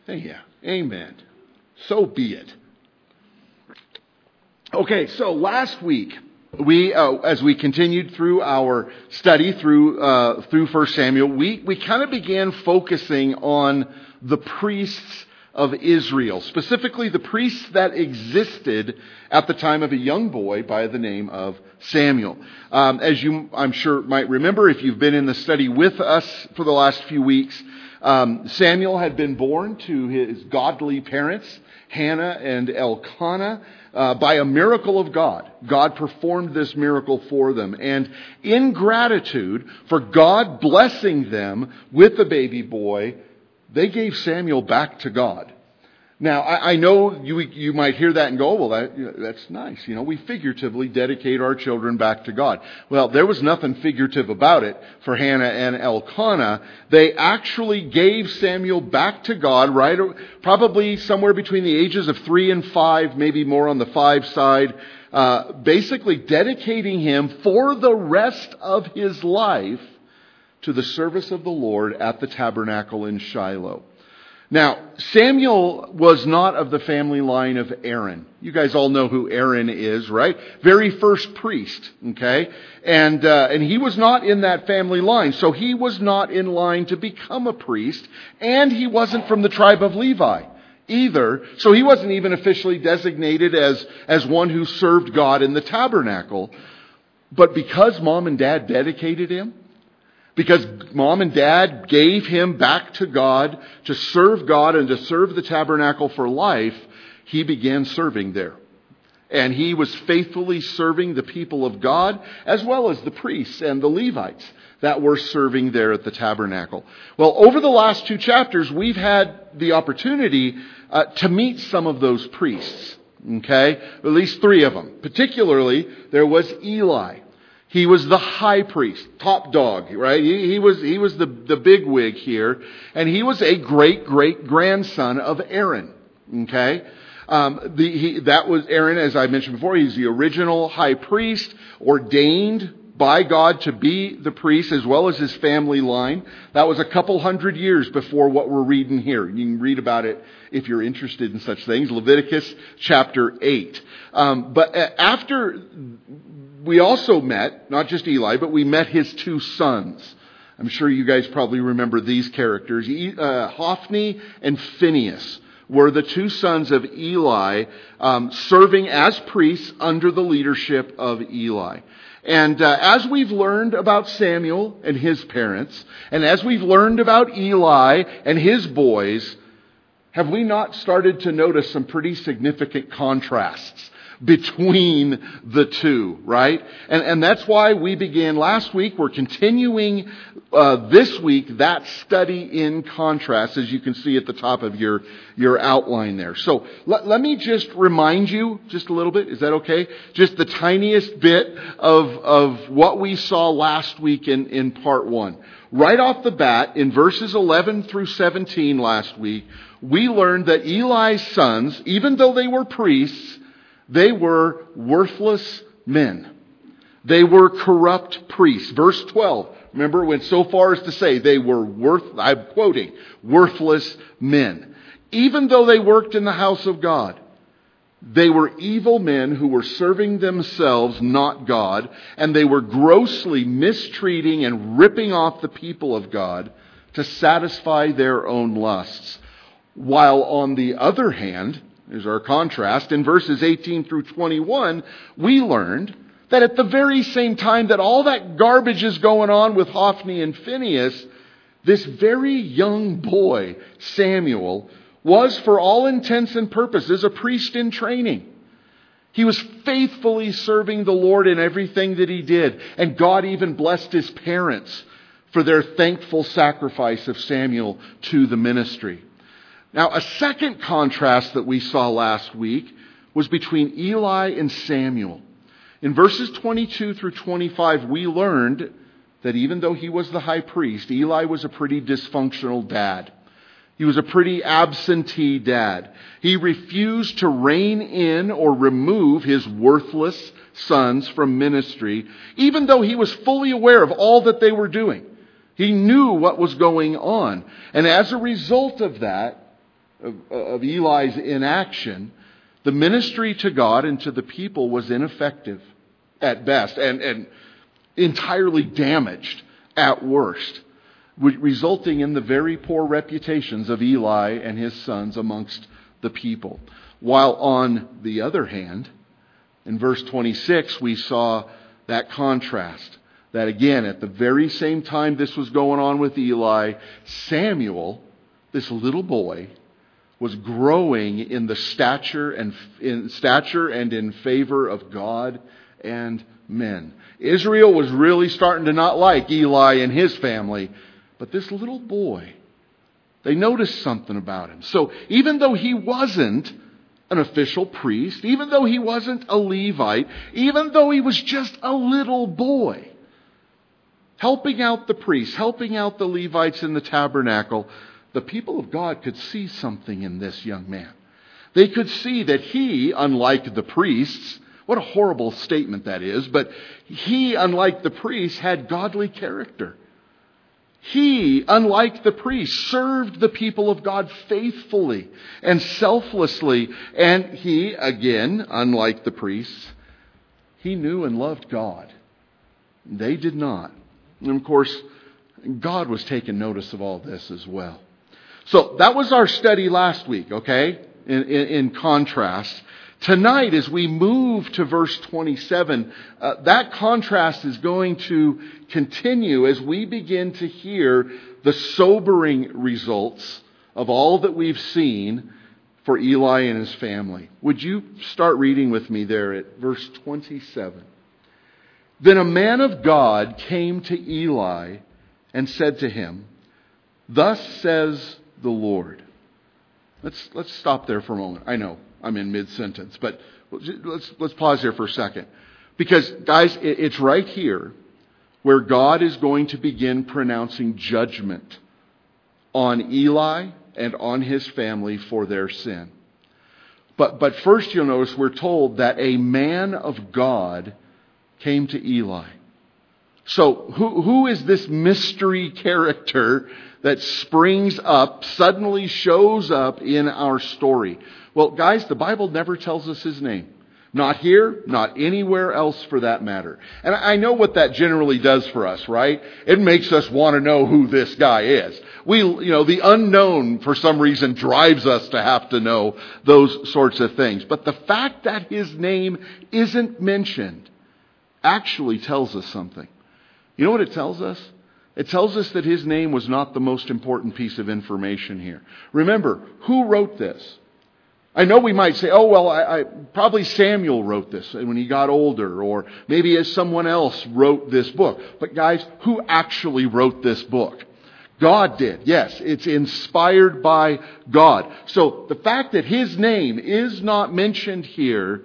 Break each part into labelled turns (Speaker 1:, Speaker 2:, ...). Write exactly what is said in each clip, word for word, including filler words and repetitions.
Speaker 1: Yeah, amen. So be it. Okay, so last week, we, uh, as we continued through our study through uh, through First Samuel, we, we kind of began focusing on the priests of Israel, specifically the priests that existed at the time of a young boy by the name of Samuel. Um, as you, I'm sure, might remember, if you've been in the study with us for the last few weeks, um, Samuel had been born to his godly parents, Hannah and Elkanah, uh, by a miracle of God. God performed this miracle for them. And in gratitude for God blessing them with a baby boy, they gave Samuel back to God. Now, I, I know you you might hear that and go, well, that, you know, that's nice. You know, we figuratively dedicate our children back to God. Well, there was nothing figurative about it for Hannah and Elkanah. They actually gave Samuel back to God, right? Probably somewhere between the ages of three and five, maybe more on the five side, uh, basically dedicating him for the rest of his life to the service of the Lord at the tabernacle in Shiloh. Now, Samuel was not of the family line of Aaron. You guys all know who Aaron is, right? Very first priest, okay? And uh, and he was not in that family line, so he was not in line to become a priest, and he wasn't from the tribe of Levi either, so he wasn't even officially designated as, as one who served God in the tabernacle. But because mom and dad dedicated him, because mom and dad gave him back to God to serve God and to serve the tabernacle for life, he began serving there. And he was faithfully serving the people of God as well as the priests and the Levites that were serving there at the tabernacle. Well, over the last two chapters, we've had the opportunity uh, to meet some of those priests. Okay? At least three of them. Particularly, there was Eli. He was the high priest, top dog, right? He, he was he was the, the big wig here. And he was a great-great-grandson of Aaron. Okay? Um, the, he, that was Aaron, as I mentioned before. He's the original high priest, ordained by God to be the priest, as well as his family line. That was a couple hundred years before what we're reading here. You can read about it if you're interested in such things. Leviticus chapter eight. Um, but after... We also met, not just Eli, but we met his two sons. I'm sure you guys probably remember these characters. Uh, Hophni and Phinehas were the two sons of Eli, um, serving as priests under the leadership of Eli. And uh, as we've learned about Samuel and his parents, and as we've learned about Eli and his boys, have we not started to notice some pretty significant contrasts between the two, right? And and that's why we began last week. We're continuing uh, this week that study in contrast, as you can see at the top of your, your outline there. So let, let me just remind you just a little bit. Is that okay? Just the tiniest bit of, of what we saw last week in, in part one. Right off the bat, in verses eleven through seventeen last week, we learned that Eli's sons, even though they were priests, they were worthless men. They were corrupt priests. Verse twelve, remember, went so far as to say they were worth, I'm quoting, worthless men. Even though they worked in the house of God, they were evil men who were serving themselves, not God, and they were grossly mistreating and ripping off the people of God to satisfy their own lusts. While on the other hand, there's our contrast. In verses eighteen through twenty-one, we learned that at the very same time that all that garbage is going on with Hophni and Phinehas, this very young boy, Samuel, was for all intents and purposes a priest in training. He was faithfully serving the Lord in everything that he did. And God even blessed his parents for their thankful sacrifice of Samuel to the ministry. Now, a second contrast that we saw last week was between Eli and Samuel. In verses twenty-two through twenty-five, we learned that even though he was the high priest, Eli was a pretty dysfunctional dad. He was a pretty absentee dad. He refused to rein in or remove his worthless sons from ministry, even though he was fully aware of all that they were doing. He knew what was going on. And as a result of that, of, of Eli's inaction, the ministry to God and to the people was ineffective at best and, and entirely damaged at worst, resulting in the very poor reputations of Eli and his sons amongst the people. While on the other hand, in verse twenty-six, we saw that contrast. That again, at the very same time this was going on with Eli, Samuel, this little boy, was growing in the stature and in stature and in favor of God and men. Israel was really starting to not like Eli and his family, but this little boy, they noticed something about him. So even though he wasn't an official priest, even though he wasn't a Levite, even though he was just a little boy, helping out the priests, helping out the Levites in the tabernacle, the people of God could see something in this young man. They could see that he, unlike the priests, what a horrible statement that is, but he, unlike the priests, had godly character. He, unlike the priests, served the people of God faithfully and selflessly. And he, again, unlike the priests, he knew and loved God. They did not. And of course, God was taking notice of all this as well. So that was our study last week, okay? In, in, in contrast. Tonight, as we move to verse twenty-seven, uh, that contrast is going to continue as we begin to hear the sobering results of all that we've seen for Eli and his family. Would you start reading with me there at verse twenty-seven? Then a man of God came to Eli and said to him, "Thus says the Lord." Let's let's stop there for a moment. I know I'm in mid-sentence, but let's let's pause here for a second. Because, guys, it's right here where God is going to begin pronouncing judgment on Eli and on his family for their sin. But but first you'll notice we're told that a man of God came to Eli. So who who is this mystery character that springs up, suddenly shows up in our story? Well, guys, the Bible never tells us his name. Not here, not anywhere else for that matter. And I know what that generally does for us, right? It makes us want to know who this guy is. We, you know, the unknown for some reason drives us to have to know those sorts of things. But the fact that his name isn't mentioned actually tells us something. You know what it tells us? It tells us that his name was not the most important piece of information here. Remember, who wrote this? I know we might say, oh, well, I, I, probably Samuel wrote this when he got older, or maybe as someone else wrote this book. But guys, who actually wrote this book? God did. Yes, it's inspired by God. So the fact that his name is not mentioned here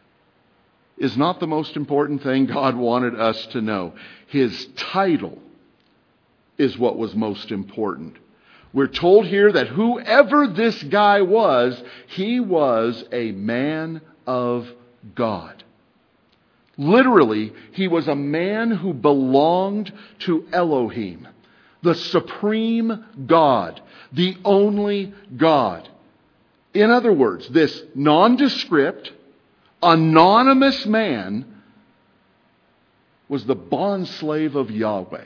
Speaker 1: is not the most important thing God wanted us to know. His title is what was most important. We're told here that whoever this guy was, he was a man of God. Literally, he was a man who belonged to Elohim, the supreme God, the only God. In other words, this nondescript, anonymous man was the bondslave of Yahweh.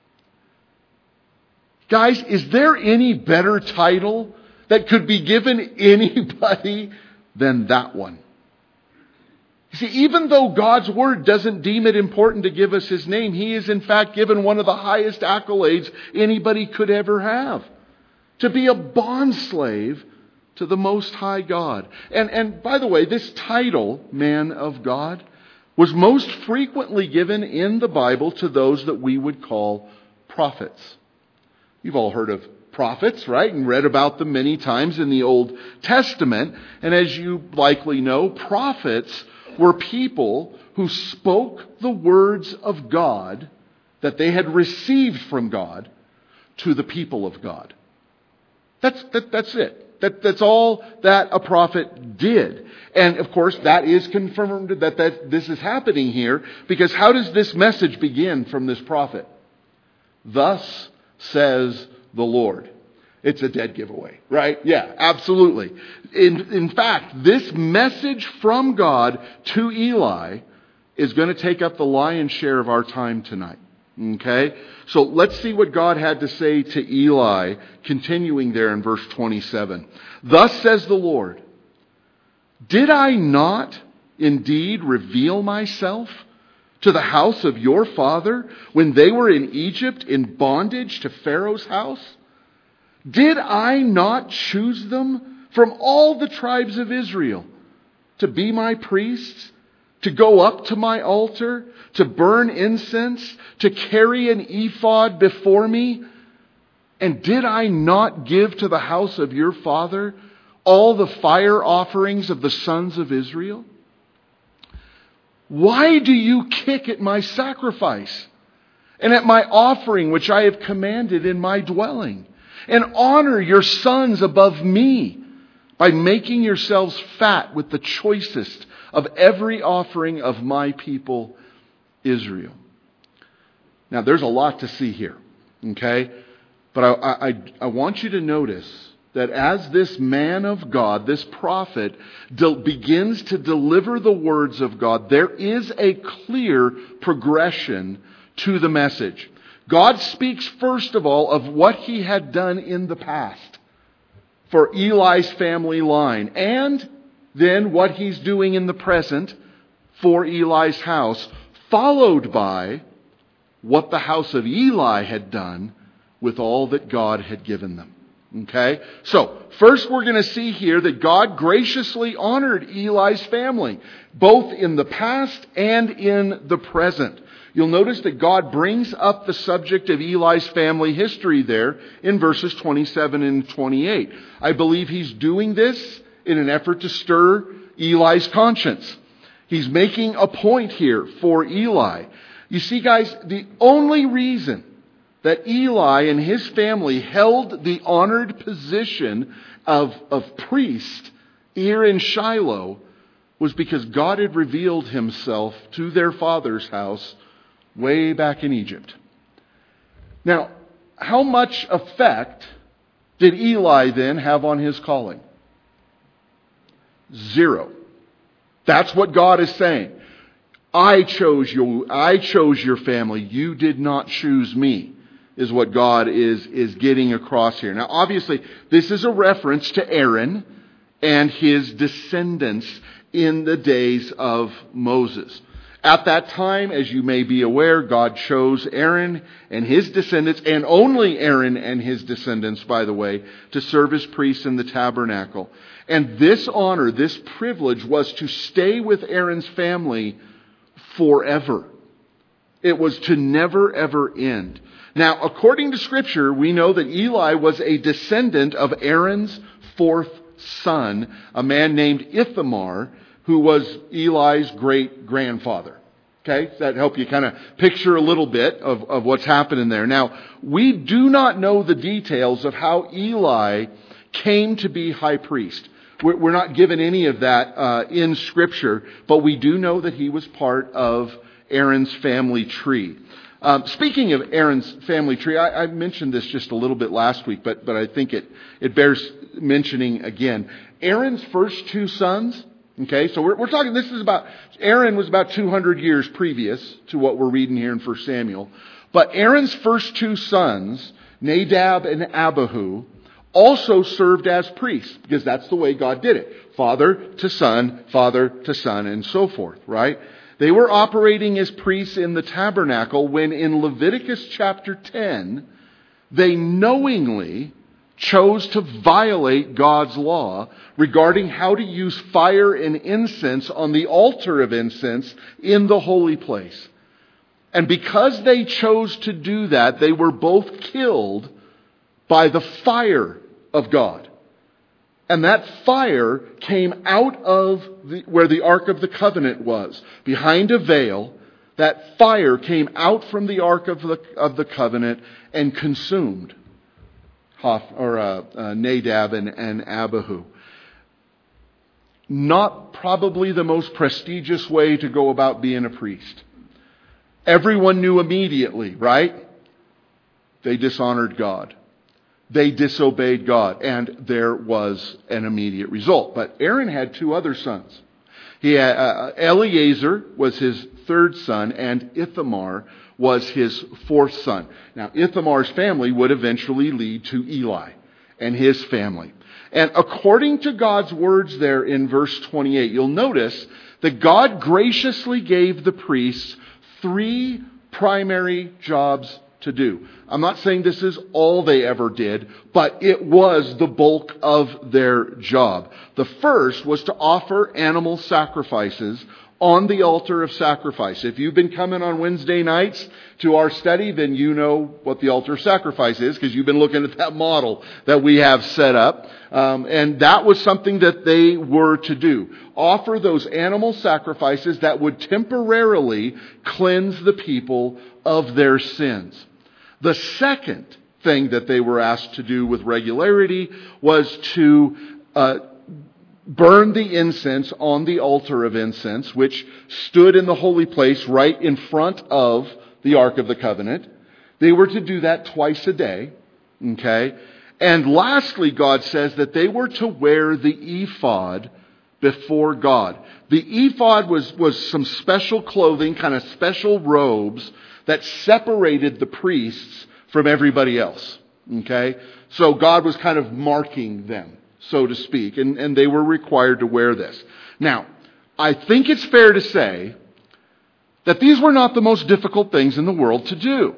Speaker 1: Guys, is there any better title that could be given anybody than that one? You see, even though God's Word doesn't deem it important to give us his name, he is in fact given one of the highest accolades anybody could ever have. To be a bondslave to the Most High God. And, and by the way, this title, man of God, was most frequently given in the Bible to those that we would call prophets. You've all heard of prophets, right? And read about them many times in the Old Testament. And as you likely know, prophets were people who spoke the words of God that they had received from God to the people of God. That's, that, that's it. That, that's all that a prophet did. And of course, that is confirmed that, that this is happening here, because how does this message begin from this prophet? Thus says the Lord. it's a dead giveaway, right? Yeah, absolutely. In, in fact, this message from God to Eli is going to take up the lion's share of our time tonight. Okay? So let's see what God had to say to Eli, continuing there in verse twenty-seven. Thus says the Lord, did I not indeed reveal myself to the house of your father when they were in Egypt in bondage to Pharaoh's house? Did I not choose them from all the tribes of Israel to be my priests, to go up to my altar, to burn incense, to carry an ephod before me? And did I not give to the house of your father all the fire offerings of the sons of Israel? Why do you kick at my sacrifice and at my offering which I have commanded in my dwelling, and honor your sons above me by making yourselves fat with the choicest of every offering of my people Israel? Now, there's a lot to see here, okay? But I, I, I want you to notice that as this man of God, this prophet, de- begins to deliver the words of God, there is a clear progression to the message. God speaks first of all of what he had done in the past for Eli's family line, and then what he's doing in the present for Eli's house, followed by what the house of Eli had done with all that God had given them. Okay? So, first we're going to see here that God graciously honored Eli's family, both in the past and in the present. You'll notice that God brings up the subject of Eli's family history there in verses twenty-seven and twenty-eight. I believe he's doing this in an effort to stir Eli's conscience. He's making a point here for Eli. You see, guys, the only reason that Eli and his family held the honored position of, of priest here in Shiloh was because God had revealed himself to their father's house way back in Egypt. Now, how much effect did Eli then have on his calling? Zero. That's what God is saying. I chose you. I chose your family. You did not choose me, is what God is, is getting across here. Now, obviously, this is a reference to Aaron and his descendants in the days of Moses. At that time, as you may be aware, God chose Aaron and his descendants, and only Aaron and his descendants, by the way, to serve as priests in the tabernacle. And this honor, this privilege, was to stay with Aaron's family forever. It was to never, ever end. Now, according to Scripture, we know that Eli was a descendant of Aaron's fourth son, a man named Ithamar, who was Eli's great-grandfather. Okay? Does that help you kind of picture a little bit of, of what's happening there? Now, we do not know the details of how Eli came to be high priest. We're, we're not given any of that uh, in Scripture, but we do know that he was part of Aaron's family tree. Um, speaking of Aaron's family tree, I, I mentioned this just a little bit last week, but, but I think it, it bears mentioning again. Aaron's first two sons, okay, so we're, we're talking, this is about, Aaron was about two hundred years previous to what we're reading here in First Samuel. But Aaron's first two sons, Nadab and Abihu, also served as priests, because that's the way God did it. Father to son, father to son, and so forth, right? They were operating as priests in the tabernacle when in Leviticus chapter ten, they knowingly chose to violate God's law regarding how to use fire and incense on the altar of incense in the holy place. And because they chose to do that, they were both killed by the fire of God. And that fire came out of the, where the Ark of the Covenant was, behind a veil. That fire came out from the Ark of the, of the Covenant and consumed Hof, or uh, uh, Nadab and, and Abihu. Not probably the most prestigious way to go about being a priest. Everyone knew immediately, right? They dishonored God. they disobeyed God, and there was an immediate result. But Aaron had two other sons. He had, uh, Eleazar was his third son, and Ithamar was his fourth son. Now, Ithamar's family would eventually lead to Eli and his family. And according to God's words there in verse twenty-eight, you'll notice that God graciously gave the priests three primary jobs to do. I'm not saying this is all they ever did, but it was the bulk of their job. The first was to offer animal sacrifices on the altar of sacrifice. If you've been coming on Wednesday nights to our study, then you know what the altar of sacrifice is, because you've been looking at that model that we have set up. Um, and that was something that they were to do. Offer those animal sacrifices that would temporarily cleanse the people of their sins. The second thing that they were asked to do with regularity was to uh, burn the incense on the altar of incense, which stood in the holy place right in front of the Ark of the Covenant. They were to do that twice a day. Okay? And lastly, God says that they were to wear the ephod before God. The ephod was, was some special clothing, kind of special robes that separated the priests from everybody else. Okay? So God was kind of marking them, so to speak, and, and they were required to wear this. Now, I think it's fair to say that these were not the most difficult things in the world to do.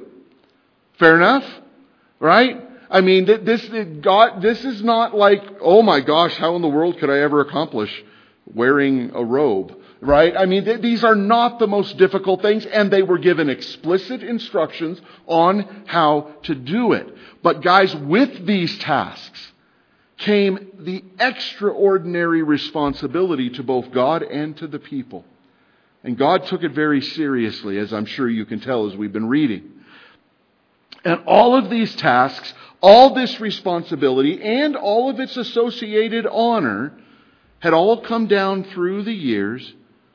Speaker 1: Fair enough? Right? I mean, this, God, this is not like, oh my gosh, how in the world could I ever accomplish wearing a robe? Right? I mean, th- these are not the most difficult things, and they were given explicit instructions on how to do it. But guys, with these tasks came the extraordinary responsibility to both God and to the people. And God took it very seriously, as I'm sure you can tell as we've been reading. And all of these tasks, all this responsibility, and all of its associated honor had all come down through the years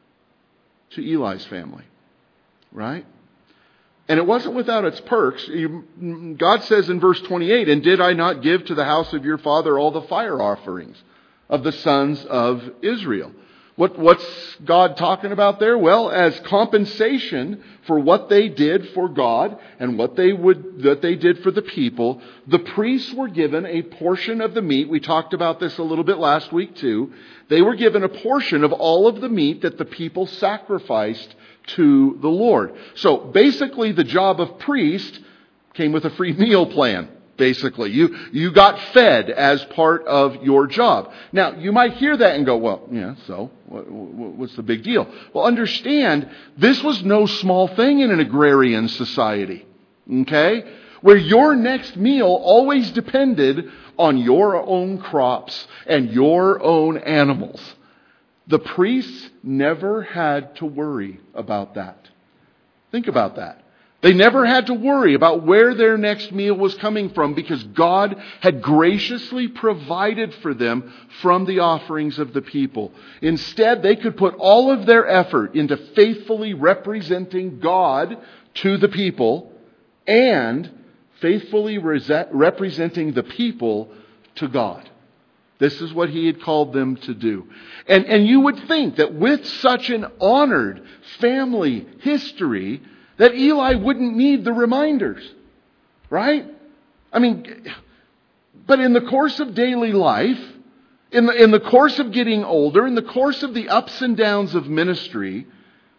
Speaker 1: to Eli's family. Right? And it wasn't without its perks. God says in verse twenty-eight, "And did I not give to the house of your father all the fire offerings of the sons of Israel?" What, what's God talking about there? Well, as compensation for what they did for God and what they would, that they did for the people, the priests were given a portion of the meat. We talked about this a little bit last week too. They were given a portion of all of the meat that the people sacrificed to the Lord. So basically the job of priest came with a free meal plan. Basically, you, you got fed as part of your job. Now, you might hear that and go, well, yeah, so what, what's the big deal? Well, understand, this was no small thing in an agrarian society. Okay? Where your next meal always depended on your own crops and your own animals. The priests never had to worry about that. Think about that. They never had to worry about where their next meal was coming from, because God had graciously provided for them from the offerings of the people. Instead, they could put all of their effort into faithfully representing God to the people and faithfully representing the people to God. This is what He had called them to do. And, and you would think that with such an honored family history, that Eli wouldn't need the reminders, right? I mean, but in the course of daily life, in the, in the course of getting older, in the course of the ups and downs of ministry,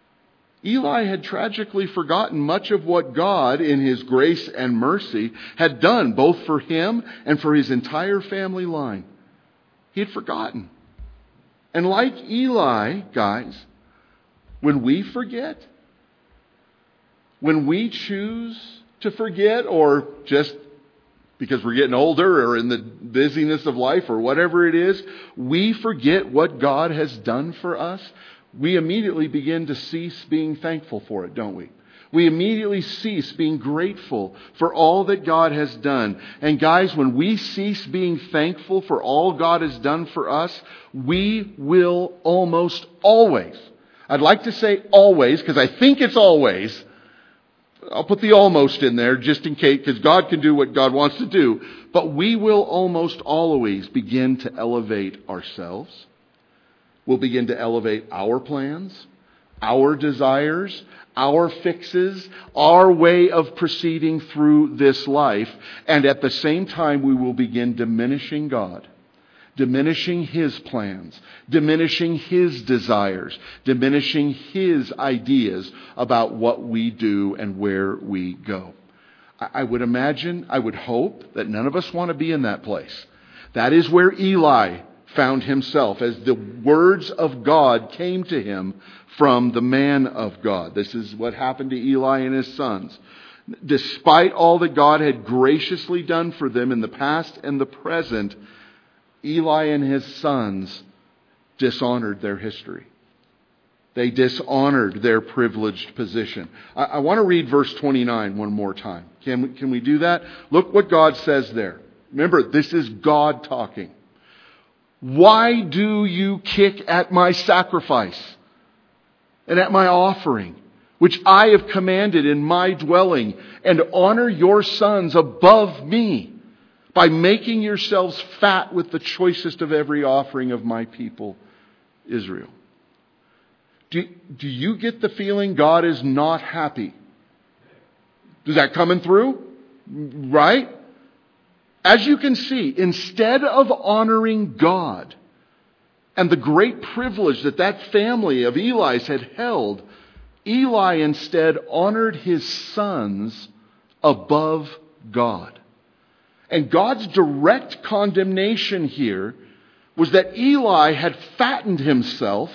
Speaker 1: Eli had tragically forgotten much of what God, in His grace and mercy, had done, both for him and for his entire family line. He had forgotten. And like Eli, guys, when we forget, when we choose to forget, or just because we're getting older or in the busyness of life or whatever it is, we forget what God has done for us, we immediately begin to cease being thankful for it, don't we? We immediately cease being grateful for all that God has done. And guys, when we cease being thankful for all God has done for us, we will almost always, I'd like to say always, because I think it's always, I'll put the almost in there just in case, because God can do what God wants to do. But we will almost always begin to elevate ourselves. We'll begin to elevate our plans, our desires, our fixes, our way of proceeding through this life. And at the same time, we will begin diminishing God, diminishing His plans, diminishing His desires, diminishing His ideas about what we do and where we go. I would imagine, I would hope that none of us want to be in that place. That is where Eli found himself as the words of God came to him from the man of God. This is what happened to Eli and his sons. Despite all that God had graciously done for them in the past and the present, Eli and his sons dishonored their history. They dishonored their privileged position. I, I want to read verse twenty-nine one more time. Can we, can we do that? Look what God says there. Remember, this is God talking. Why do you kick at my sacrifice and at my offering, which I have commanded in my dwelling, and honor your sons above me by making yourselves fat with the choicest of every offering of my people, Israel? Do, do you get the feeling God is not happy? Is that coming through? Right? As you can see, instead of honoring God and the great privilege that that family of Eli's had held, Eli instead honored his sons above God. And God's direct condemnation here was that Eli had fattened himself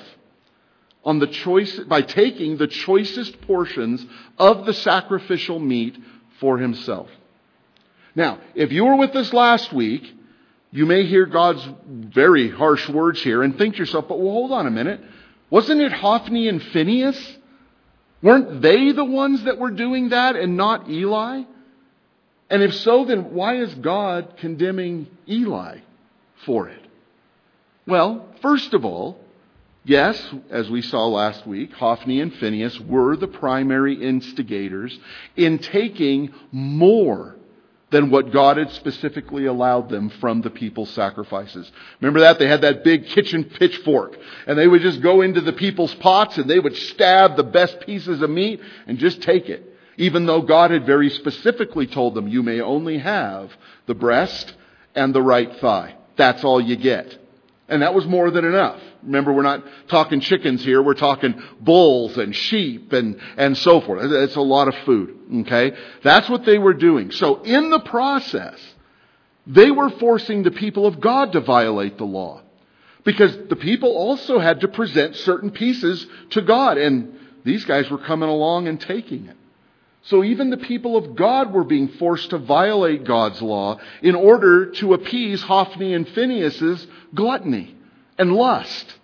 Speaker 1: on the choice by taking the choicest portions of the sacrificial meat for himself. Now, if you were with us last week, you may hear God's very harsh words here and think to yourself, but well, hold on a minute. Wasn't it Hophni and Phinehas? Weren't they the ones that were doing that and not Eli? And if so, then why is God condemning Eli for it? Well, first of all, yes, as we saw last week, Hophni and Phinehas were the primary instigators in taking more than what God had specifically allowed them from the people's sacrifices. Remember that? They had that big kitchen pitchfork, and they would just go into the people's pots and they would stab the best pieces of meat and just take it. Even though God had very specifically told them, you may only have the breast and the right thigh. That's all you get. And that was more than enough. Remember, we're not talking chickens here. We're talking bulls and sheep and, and so forth. It's a lot of food. Okay? That's what they were doing. So in the process, they were forcing the people of God to violate the law. Because the people also had to present certain pieces to God. And these guys were coming along and taking it. So even the people of God were being forced to violate God's law in order to appease Hophni and Phinehas' gluttony and lust.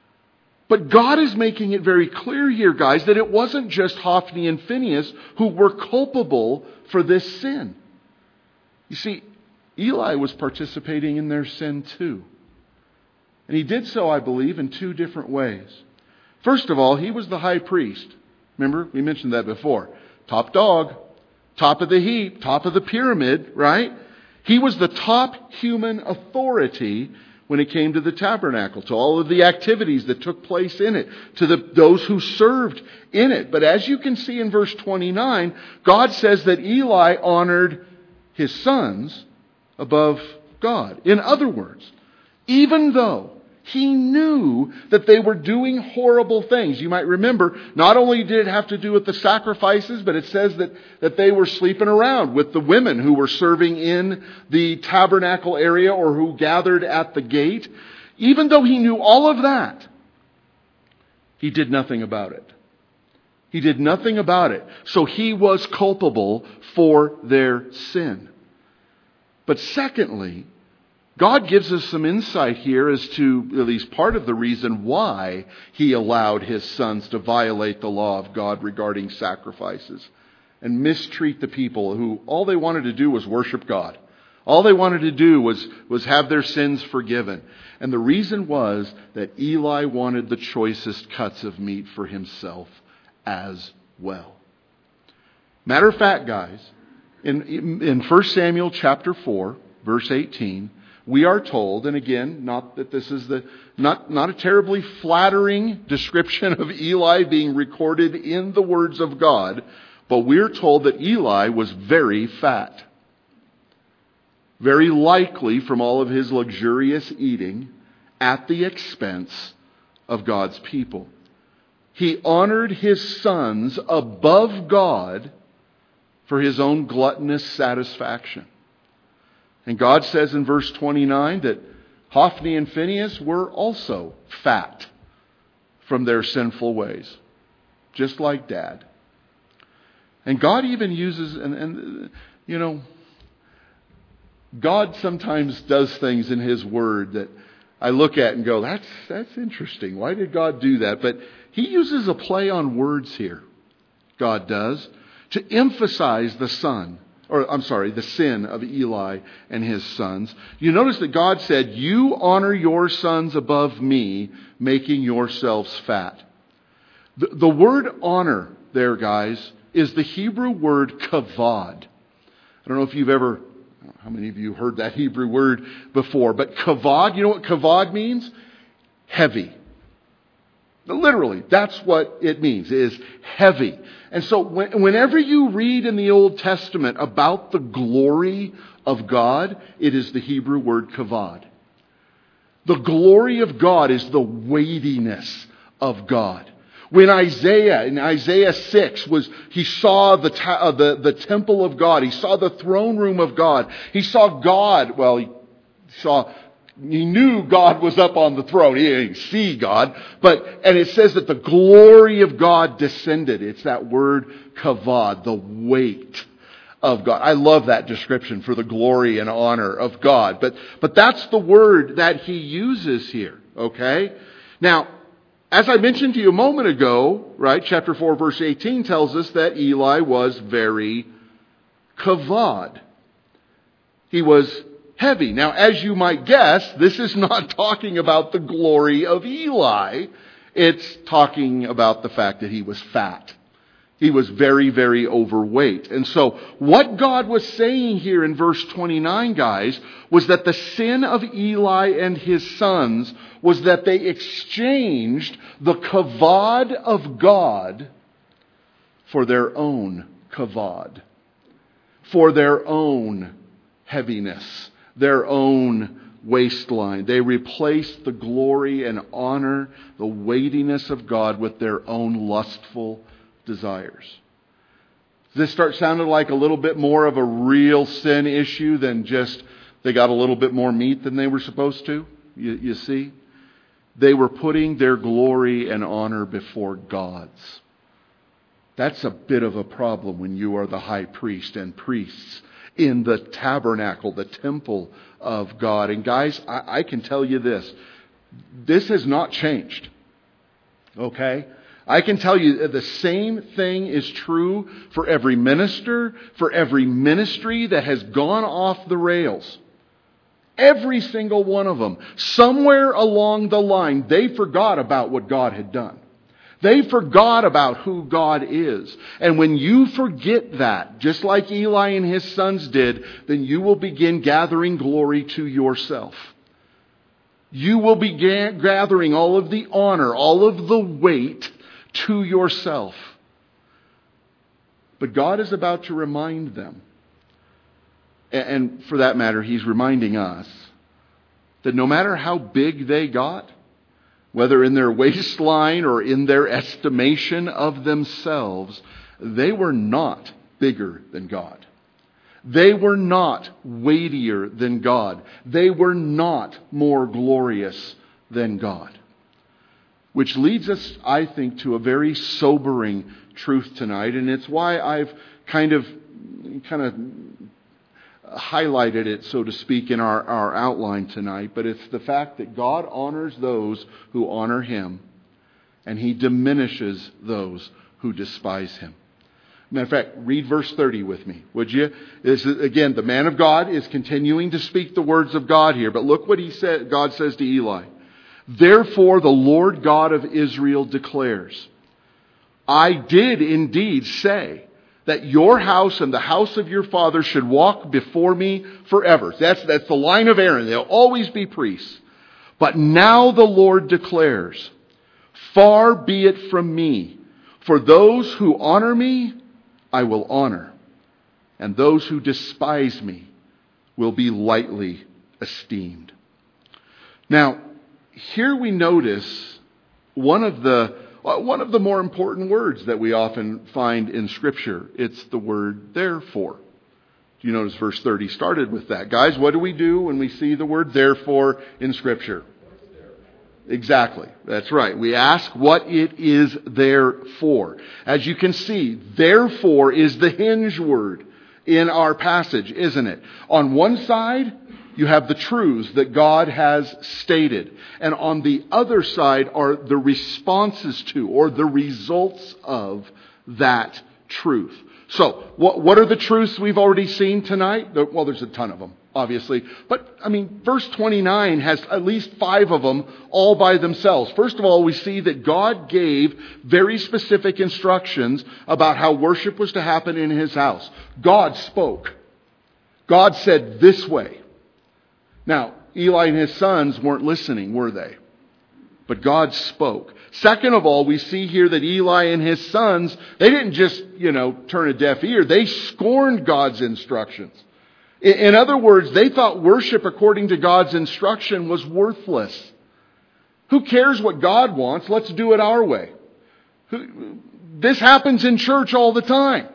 Speaker 1: But God is making it very clear here, guys, that it wasn't just Hophni and Phinehas who were culpable for this sin. You see, Eli was participating in their sin too. And he did so, I believe, in two different ways. First of all, he was the high priest. Remember, we mentioned that before. Top dog, top of the heap, top of the pyramid, right? He was the top human authority when it came to the tabernacle, to all of the activities that took place in it, to the, those who served in it. But as you can see in verse twenty-nine, God says that Eli honored his sons above God. In other words, even though he knew that they were doing horrible things. You might remember, not only did it have to do with the sacrifices, but it says that, that they were sleeping around with the women who were serving in the tabernacle area or who gathered at the gate. Even though he knew all of that, he did nothing about it. He did nothing about it. So he was culpable for their sin. But secondly, God gives us some insight here as to at least part of the reason why he allowed his sons to violate the law of God regarding sacrifices and mistreat the people who all they wanted to do was worship God. All they wanted to do was, was have their sins forgiven. And the reason was that Eli wanted the choicest cuts of meat for himself as well. Matter of fact, guys, in, in First Samuel chapter four, verse eighteen, we are told, and again, not that this is the not, not a terribly flattering description of Eli being recorded in the words of God, but we're told that Eli was very fat. Very likely from all of his luxurious eating at the expense of God's people. He honored his sons above God for his own gluttonous satisfaction. And God says in verse twenty-nine that Hophni and Phinehas were also fat from their sinful ways, just like Dad. And God even uses, and, and you know, God sometimes does things in His Word that I look at and go, that's that's interesting. Why did God do that? But He uses a play on words here. God does, to emphasize the son, or I'm sorry, the sin of Eli and his sons. You notice that God said, you honor your sons above me, making yourselves fat. The, the word honor there, guys, is the Hebrew word kavod. I don't know if you've ever, how many of you heard that Hebrew word before, but kavod, you know what kavod means? Heavy. Literally, that's what it means, it is heavy. And so when, whenever you read in the Old Testament about the glory of God, it is the Hebrew word kavod. The glory of God is the weightiness of God. When Isaiah, in Isaiah six, was he saw the, uh, the, the temple of God, he saw the throne room of God, he saw God, well, he saw He knew God was up on the throne. He didn't see God. But, and it says that the glory of God descended. It's that word kavod, the weight of God. I love that description for the glory and honor of God. But, but that's the word that he uses here. Okay? Now, as I mentioned to you a moment ago, right, chapter four, verse eighteen tells us that Eli was very kavod. He was heavy. Now, as you might guess, this is not talking about the glory of Eli. It's talking about the fact that he was fat. He was very, very overweight. And so what God was saying here in verse twenty-nine, guys, was that the sin of Eli and his sons was that they exchanged the kavod of God for their own kavod, for their own heaviness, their own waistline. They replaced the glory and honor, the weightiness of God with their own lustful desires. Does this start sounding like a little bit more of a real sin issue than just they got a little bit more meat than they were supposed to? You, you see? They were putting their glory and honor before God's. That's a bit of a problem when you are the high priest and priests in the tabernacle, the temple of God. And guys, I, I can tell you this. This has not changed. Okay? I can tell you the same thing is true for every minister, for every ministry that has gone off the rails. Every single one of them. Somewhere along the line, they forgot about what God had done. They forgot about who God is. And when you forget that, just like Eli and his sons did, then you will begin gathering glory to yourself. You will begin gathering all of the honor, all of the weight to yourself. But God is about to remind them, and for that matter, He's reminding us, that no matter how big they got, whether in their waistline or in their estimation of themselves, they were not bigger than God. They were not weightier than God. They were not more glorious than God. Which leads us, I think, to a very sobering truth tonight. And it's why I've kind of, kind of highlighted it, so to speak, in our, our outline tonight. But it's the fact that God honors those who honor Him, and He diminishes those who despise Him. Matter of fact, read verse thirty with me, would you? This is, again, the man of God is continuing to speak the words of God here. But look what he said. God says to Eli, "Therefore the Lord God of Israel declares, I did indeed say that your house and the house of your father should walk before me forever. That's, that's the line of Aaron. They'll always be priests. But now the Lord declares, far be it from me, for those who honor me, I will honor, and those who despise me will be lightly esteemed. Now, here we notice one of the one of the more important words that we often find in Scripture. It's the word therefore. You notice verse thirty started with that. Guys, what do we do when we see the word therefore in Scripture? Exactly. That's right. We ask what it is there for. As you can see, therefore is the hinge word in our passage, isn't it? On one side, you have the truths that God has stated. And on the other side are the responses to, or the results of, that truth. So, what, what are the truths we've already seen tonight? Well, there's a ton of them, obviously. But, I mean, verse twenty-nine has at least five of them all by themselves. First of all, we see that God gave very specific instructions about how worship was to happen in His house. God spoke. God said this way. Now, Eli and his sons weren't listening, were they? But God spoke. Second of all, we see here that Eli and his sons, they didn't just, you know, turn a deaf ear. They scorned God's instructions. In other words, they thought worship according to God's instruction was worthless. Who cares what God wants? Let's do it our way. This happens in church all the time.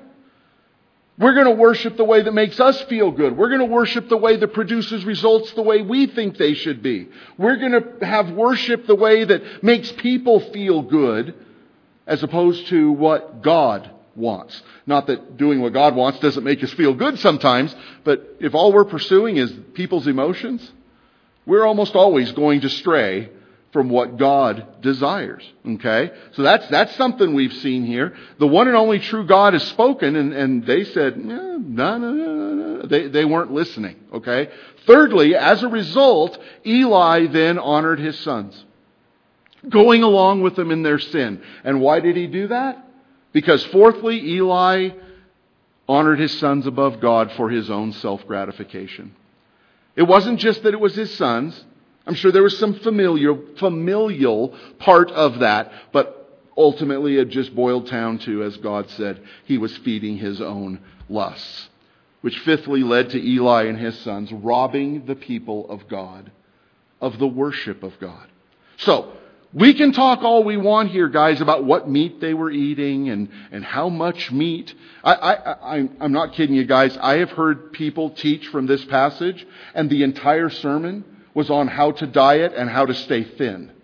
Speaker 1: We're going to worship the way that makes us feel good. We're going to worship the way that produces results the way we think they should be. We're going to have worship the way that makes people feel good, as opposed to what God wants. Not that doing what God wants doesn't make us feel good sometimes, but if all we're pursuing is people's emotions, we're almost always going to stray from what God desires. Okay? So that's that's something we've seen here. The one and only true God has spoken, and, and they said, no, no, no, no, no. They, they weren't listening. Okay? Thirdly, as a result, Eli then honored his sons, going along with them in their sin. And why did he do that? Because fourthly, Eli honored his sons above God for his own self-gratification. It wasn't just that it was his sons. I'm sure there was some familiar, familial part of that, but ultimately it just boiled down to, as God said, he was feeding his own lusts. Which fifthly led to Eli and his sons robbing the people of God, of the worship of God. So, we can talk all we want here, guys, about what meat they were eating and, and how much meat. I, I, I, I'm not kidding you, guys. I have heard people teach from this passage, and the entire sermon was on how to diet and how to stay thin.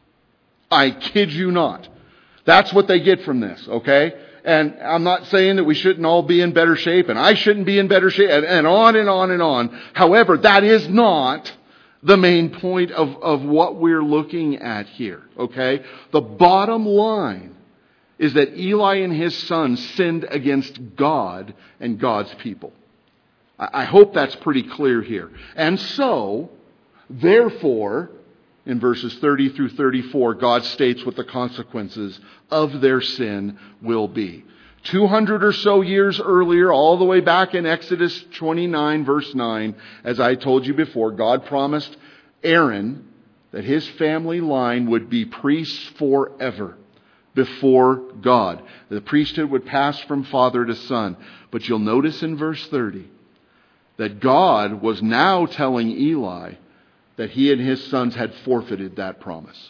Speaker 1: I kid you not. That's what they get from this, okay? And I'm not saying that we shouldn't all be in better shape, and I shouldn't be in better shape, and, and on and on and on. However, that is not the main point of, of what we're looking at here, okay? The bottom line is that Eli and his sons sinned against God and God's people. I, I hope that's pretty clear here. And so, therefore, in verses thirty through thirty-four, God states what the consequences of their sin will be. two hundred or so years earlier, all the way back in Exodus twenty-nine, verse nine, as I told you before, God promised Aaron that his family line would be priests forever before God. The priesthood would pass from father to son. But you'll notice in verse thirty that God was now telling Eli that he and his sons had forfeited that promise.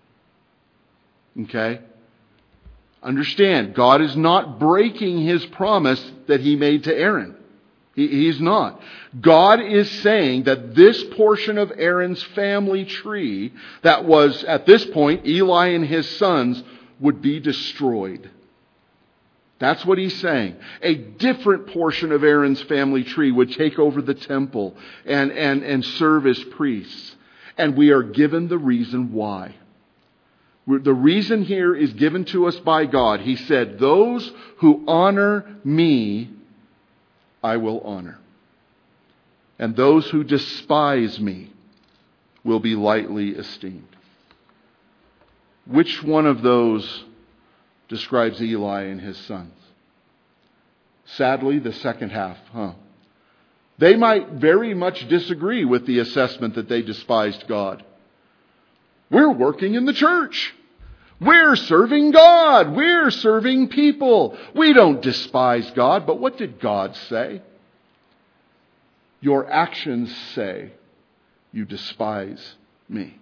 Speaker 1: Okay? Understand, God is not breaking his promise that he made to Aaron. He, he's not. God is saying that this portion of Aaron's family tree that was, at this point, Eli and his sons, would be destroyed. That's what he's saying. A different portion of Aaron's family tree would take over the temple and, and, and serve as priests. And we are given the reason why. The reason here is given to us by God. He said, those who honor me, I will honor. And those who despise me will be lightly esteemed. Which one of those describes Eli and his sons? Sadly, the second half, huh? They might very much disagree with the assessment that they despised God. We're working in the church. We're serving God. We're serving people. We don't despise God. But what did God say? Your actions say you despise me.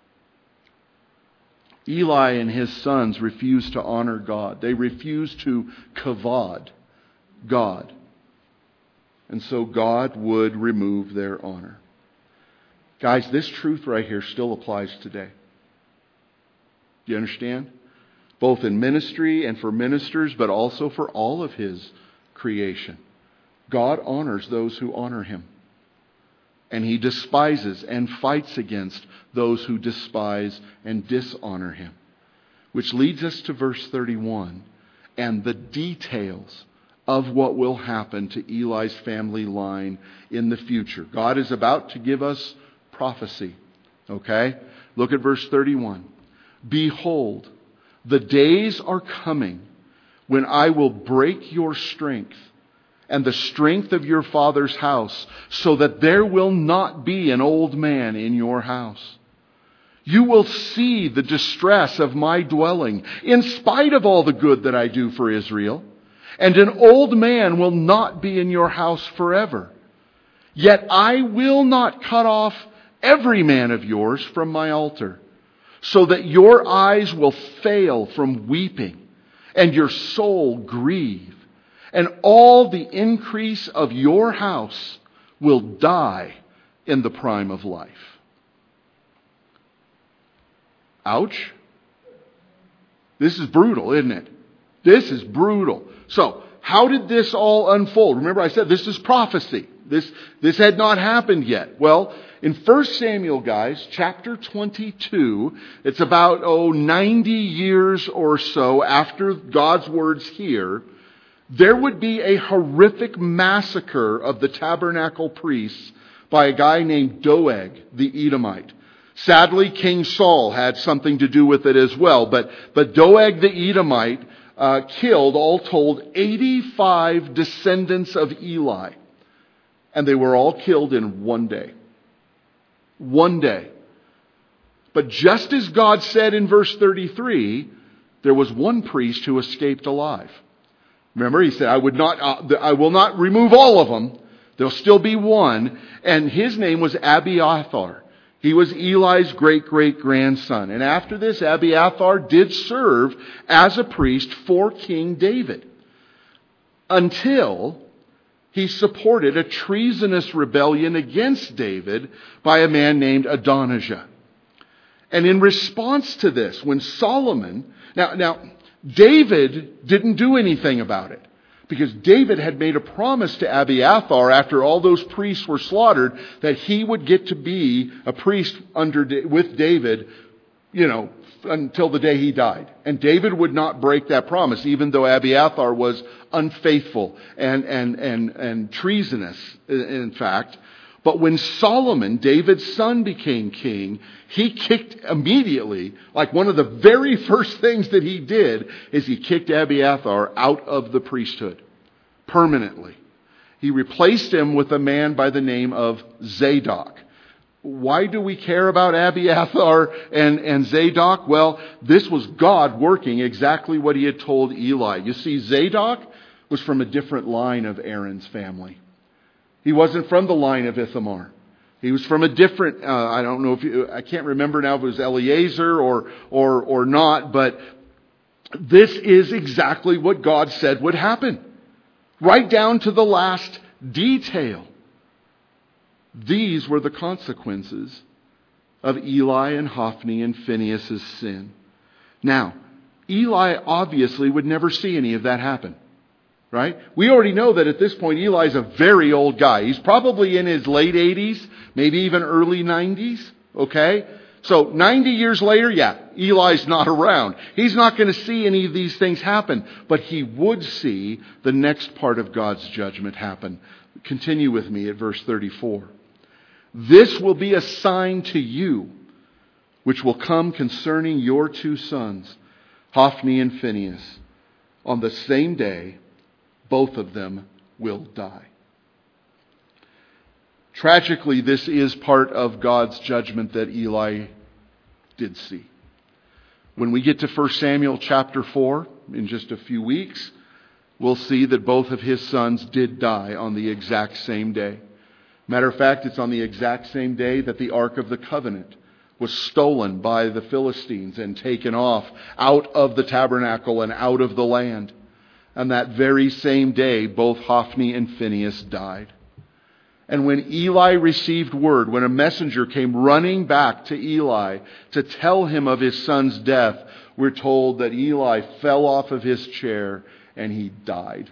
Speaker 1: Eli and his sons refused to honor God. They refused to kavod God. And so God would remove their honor. Guys, this truth right here still applies today. Do you understand? Both in ministry and for ministers, but also for all of His creation. God honors those who honor Him. And He despises and fights against those who despise and dishonor Him. Which leads us to verse thirty-one and the details of what will happen to Eli's family line in the future. God is about to give us prophecy. Okay? Look at verse thirty-one. Behold, the days are coming when I will break your strength and the strength of your father's house, so that there will not be an old man in your house. You will see the distress of my dwelling, in spite of all the good that I do for Israel. And an old man will not be in your house forever. Yet I will not cut off every man of yours from my altar, so that your eyes will fail from weeping, and your soul grieve, and all the increase of your house will die in the prime of life. Ouch. This is brutal, isn't it? This is brutal. So, how did this all unfold? Remember I said this is prophecy. This, this had not happened yet. Well, in First Samuel, guys, chapter twenty-two, it's about, oh, ninety years or so after God's words here, there would be a horrific massacre of the tabernacle priests by a guy named Doeg, the Edomite. Sadly, King Saul had something to do with it as well, but, but Doeg the Edomite uh, killed, all told, eighty-five descendants of Eli. And they were all killed in one day. One day. But just as God said in verse thirty-three, there was one priest who escaped alive. Remember, he said, I would not, uh, I will not remove all of them. There'll still be one. And his name was Abiathar. He was Eli's great-great-grandson. And after this, Abiathar did serve as a priest for King David. Until he supported a treasonous rebellion against David by a man named Adonijah. And in response to this, when Solomon... Now, now David didn't do anything about it, because David had made a promise to Abiathar after all those priests were slaughtered that he would get to be a priest under with David, you know, until the day he died. And David would not break that promise, even though Abiathar was unfaithful and and and and treasonous, in fact. But when Solomon, David's son, became king, he kicked immediately, like one of the very first things that he did is he kicked Abiathar out of the priesthood permanently. He replaced him with a man by the name of Zadok. Why do we care about Abiathar and, and Zadok? Well, this was God working exactly what He had told Eli. You see, Zadok was from a different line of Aaron's family. He wasn't from the line of Ithamar. He was from a different, uh, I don't know if you, I can't remember now if it was Eleazar or, or, or not, but this is exactly what God said would happen. Right down to the last detail. These were the consequences of Eli and Hophni and Phinehas' sin. Now, Eli obviously would never see any of that happen. Right? We already know that at this point Eli's a very old guy. He's probably in his late eighties, maybe even early nineties. Okay? So ninety years later, yeah, Eli's not around. He's not going to see any of these things happen. But he would see the next part of God's judgment happen. Continue with me at verse thirty-four. This will be a sign to you, which will come concerning your two sons, Hophni and Phinehas. On the same day, both of them will die. Tragically, this is part of God's judgment that Eli did see. When we get to First Samuel chapter four, in just a few weeks, we'll see that both of his sons did die on the exact same day. Matter of fact, it's on the exact same day that the Ark of the Covenant was stolen by the Philistines and taken off out of the tabernacle and out of the land. And that very same day, both Hophni and Phinehas died. And when Eli received word, when a messenger came running back to Eli to tell him of his son's death, we're told that Eli fell off of his chair and he died.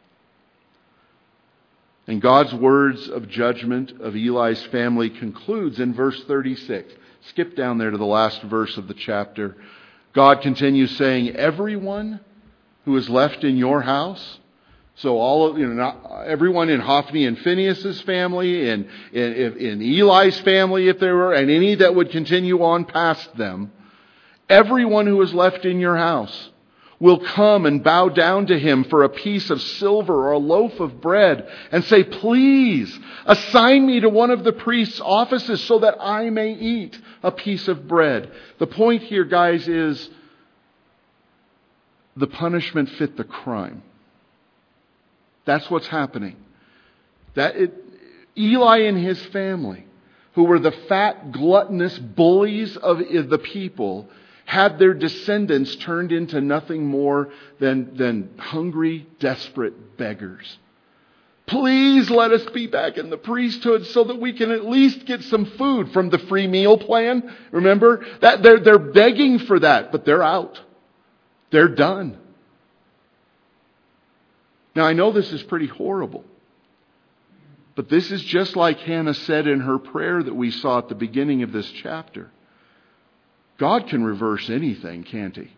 Speaker 1: And God's words of judgment of Eli's family concludes in verse thirty-six. Skip down there to the last verse of the chapter. God continues saying, everyone who is left in your house, so all of, you know, not, everyone in Hophni and Phinehas' family, and in, in, in Eli's family, if there were, and any that would continue on past them, everyone who is left in your house will come and bow down to him for a piece of silver or a loaf of bread and say, please assign me to one of the priest's offices so that I may eat a piece of bread. The point here, guys, is the punishment fit the crime. That's what's happening. That it, Eli and his family, who were the fat, gluttonous bullies of the people, had their descendants turned into nothing more than, than hungry, desperate beggars. Please let us be back in the priesthood so that we can at least get some food from the free meal plan. Remember? That they're, they're begging for that, but they're out. They're done. Now, I know this is pretty horrible, but this is just like Hannah said in her prayer that we saw at the beginning of this chapter. God can reverse anything, can't He?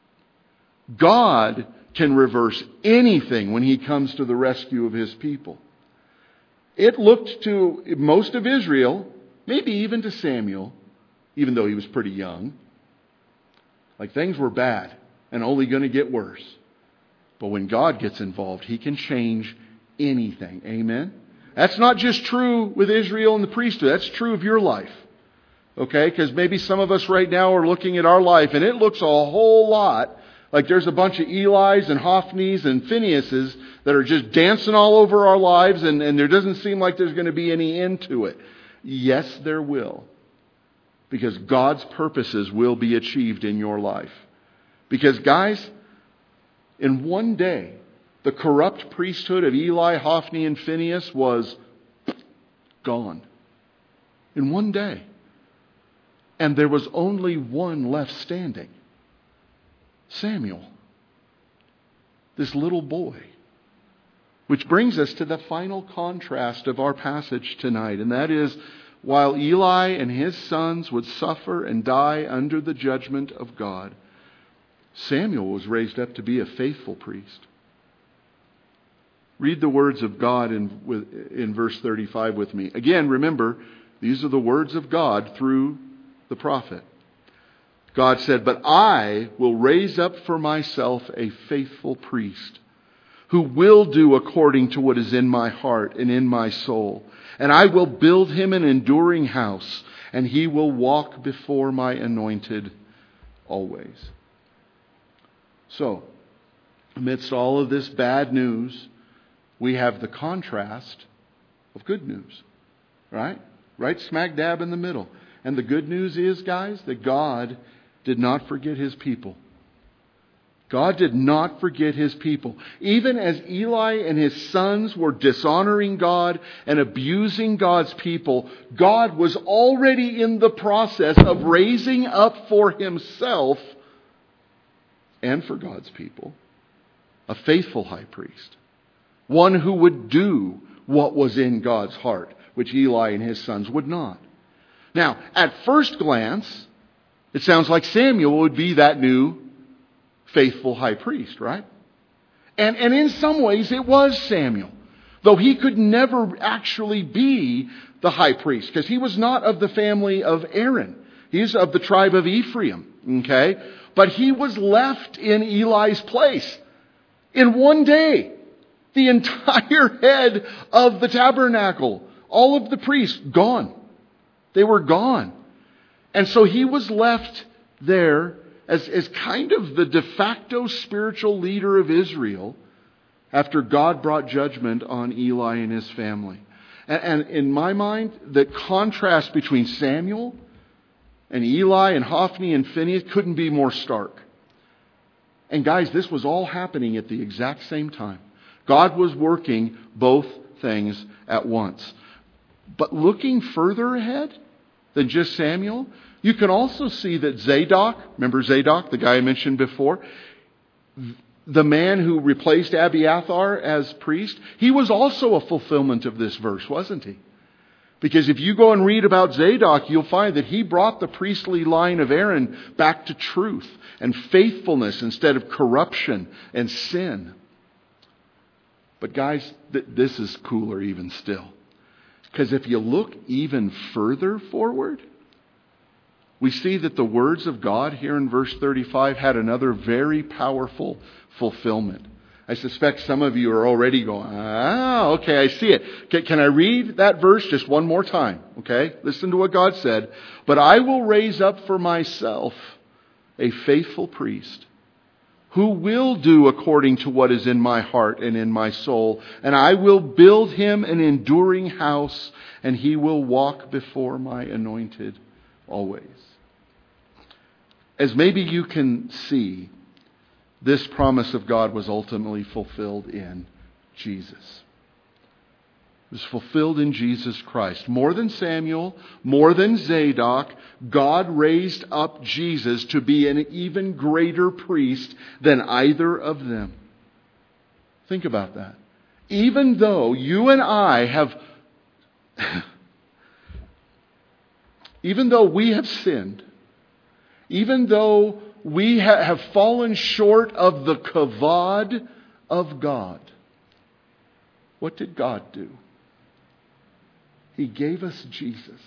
Speaker 1: God can reverse anything when He comes to the rescue of His people. It looked to most of Israel, maybe even to Samuel, even though he was pretty young, like things were bad and only going to get worse. But when God gets involved, He can change anything. Amen? That's not just true with Israel and the priesthood. That's true of your life. Okay? Because maybe some of us right now are looking at our life and it looks a whole lot like there's a bunch of Eli's and Hophni's and Phinehas's that are just dancing all over our lives, and, and there doesn't seem like there's going to be any end to it. Yes, there will. Because God's purposes will be achieved in your life. Because, guys, in one day, the corrupt priesthood of Eli, Hophni, and Phinehas was gone. In one day. And there was only one left standing. Samuel. This little boy. Which brings us to the final contrast of our passage tonight. And that is, while Eli and his sons would suffer and die under the judgment of God, Samuel was raised up to be a faithful priest. Read the words of God in, in verse thirty-five with me. Again, remember, these are the words of God through the prophet. God said, "But I will raise up for myself a faithful priest, who will do according to what is in my heart and in my soul. And I will build him an enduring house, and he will walk before my anointed always." So, amidst all of this bad news, we have the contrast of good news. Right? Right smack dab in the middle. And the good news is, guys, that God did not forget His people. God did not forget His people. Even as Eli and his sons were dishonoring God and abusing God's people, God was already in the process of raising up for Himself and for God's people a faithful high priest. One who would do what was in God's heart, which Eli and his sons would not. Now, at first glance, it sounds like Samuel would be that new faithful high priest, right? And, and in some ways it was Samuel. Though he could never actually be the high priest, because he was not of the family of Aaron. He's of the tribe of Ephraim. Okay? But he was left in Eli's place in one day The entire head of the tabernacle, all of the priests, gone. They were gone. And so he was left there as, as kind of the de facto spiritual leader of Israel after God brought judgment on Eli and his family. And, and in my mind, the contrast between Samuel and Eli and Hophni and Phinehas couldn't be more stark. And guys, this was all happening at the exact same time. God was working both things at once. But looking further ahead than just Samuel, you can also see that Zadok, remember Zadok, the guy I mentioned before, the man who replaced Abiathar as priest, he was also a fulfillment of this verse, wasn't he? Because if you go and read about Zadok, you'll find that he brought the priestly line of Aaron back to truth and faithfulness instead of corruption and sin. But guys, th- this is cooler even still. Because if you look even further forward, we see that the words of God here in verse thirty-five had another very powerful fulfillment. I suspect some of you are already going, ah, okay, I see it. Can, can I read that verse just one more time? Okay, listen to what God said. But I will raise up for myself a faithful priest who will do according to what is in my heart and in my soul. And I will build him an enduring house, and he will walk before my anointed always. As maybe you can see, this promise of God was ultimately fulfilled in Jesus. It was fulfilled in Jesus Christ. More than Samuel, more than Zadok, God raised up Jesus to be an even greater priest than either of them. Think about that. Even though you and I have, even though we have sinned, even though we ha- have fallen short of the kavod of God, what did God do? He gave us Jesus.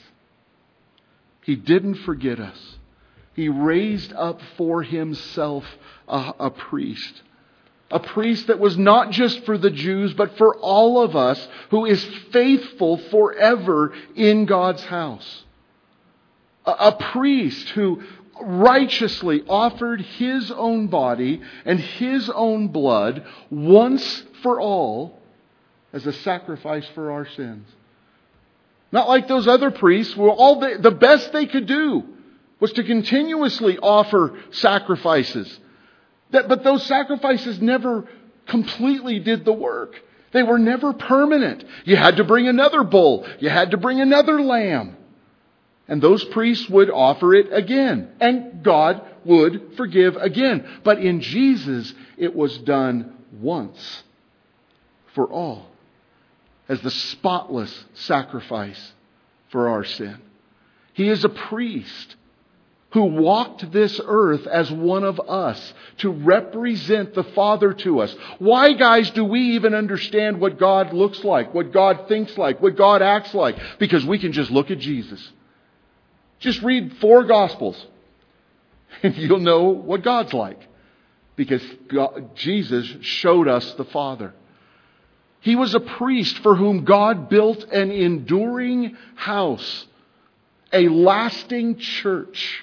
Speaker 1: He didn't forget us. He raised up for himself a, a priest. A priest that was not just for the Jews, but for all of us, who is faithful forever in God's house. A, a priest who righteously offered his own body and his own blood once for all as a sacrifice for our sins. Not like those other priests, who all the, the best they could do was to continuously offer sacrifices. That, but those sacrifices never completely did the work. They were never permanent. You had to bring another bull. You had to bring another lamb. And those priests would offer it again. And God would forgive again. But in Jesus, it was done once for all, as the spotless sacrifice for our sin. He is a priest who walked this earth as one of us to represent the Father to us. Why, guys, do we even understand what God looks like, what God thinks like, what God acts like? Because we can just look at Jesus. Just read four Gospels and you'll know what God's like. Because God, Jesus showed us the Father. He was a priest for whom God built an enduring house, a lasting church,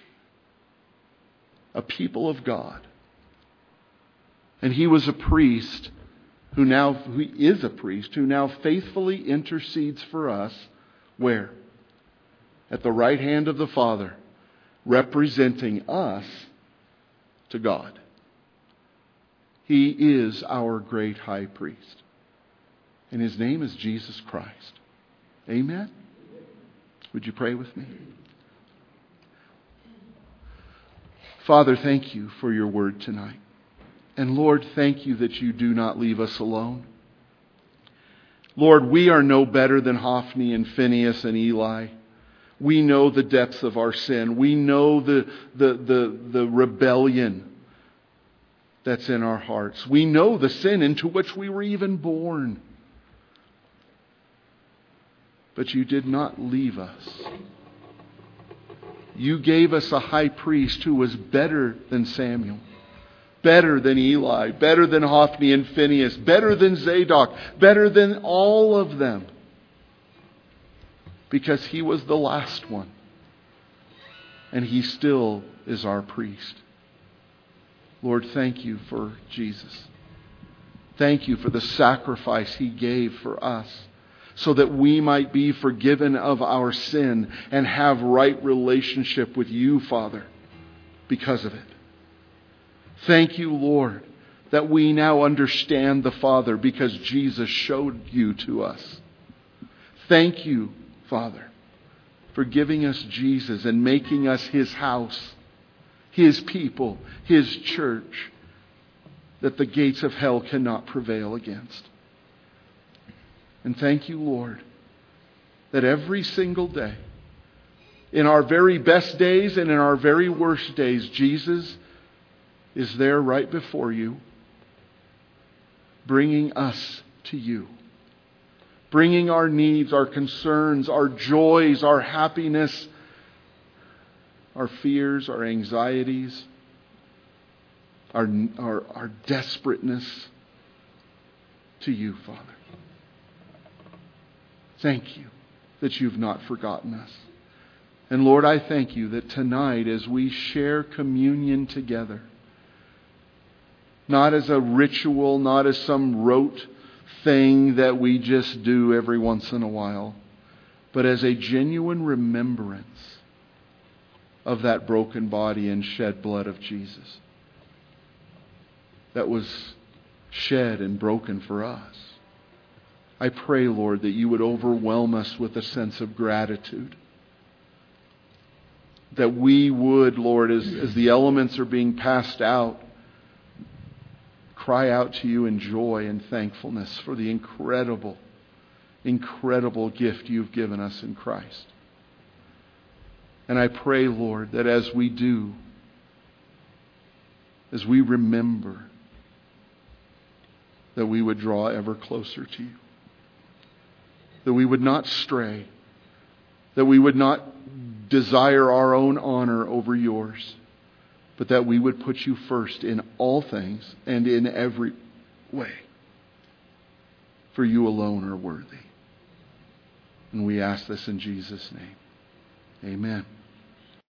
Speaker 1: a people of God. And he was a priest who now, who is a priest, who now faithfully intercedes for us, where? At the right hand of the Father, representing us to God. He is our great high priest. And his name is Jesus Christ. Amen? Would you pray with me? Father, thank you for your word tonight. And Lord, thank you that you do not leave us alone. Lord, we are no better than Hophni and Phinehas and Eli. We know the depths of our sin. We know the, the, the, the rebellion that's in our hearts. We know the sin into which we were even born. But you did not leave us. You gave us a high priest who was better than Samuel, better than Eli, better than Hophni and Phinehas, better than Zadok, better than all of them. Because he was the last one. And he still is our priest. Lord, thank you for Jesus. Thank you for the sacrifice he gave for us, so that we might be forgiven of our sin and have right relationship with you, Father, because of it. Thank you, Lord, that we now understand the Father because Jesus showed you to us. Thank you, Father, for giving us Jesus and making us his house, his people, his church, that the gates of hell cannot prevail against. And thank you, Lord, that every single day, in our very best days and in our very worst days, Jesus is there right before you, bringing us to you. Bringing our needs, our concerns, our joys, our happiness, our fears, our anxieties, our, our, our desperateness to you, Father. Thank you that you've not forgotten us. And Lord, I thank you that tonight as we share communion together, not as a ritual, not as some rote thing that we just do every once in a while, but as a genuine remembrance of that broken body and shed blood of Jesus that was shed and broken for us. I pray, Lord, that you would overwhelm us with a sense of gratitude. That we would, Lord, as, as the elements are being passed out, cry out to you in joy and thankfulness for the incredible, incredible gift you've given us in Christ. And I pray, Lord, that as we do, as we remember, that we would draw ever closer to you. That we would not stray. That we would not desire our own honor over yours. But that we would put you first in all things and in every way. For you alone are worthy. And we ask this in Jesus' name. Amen.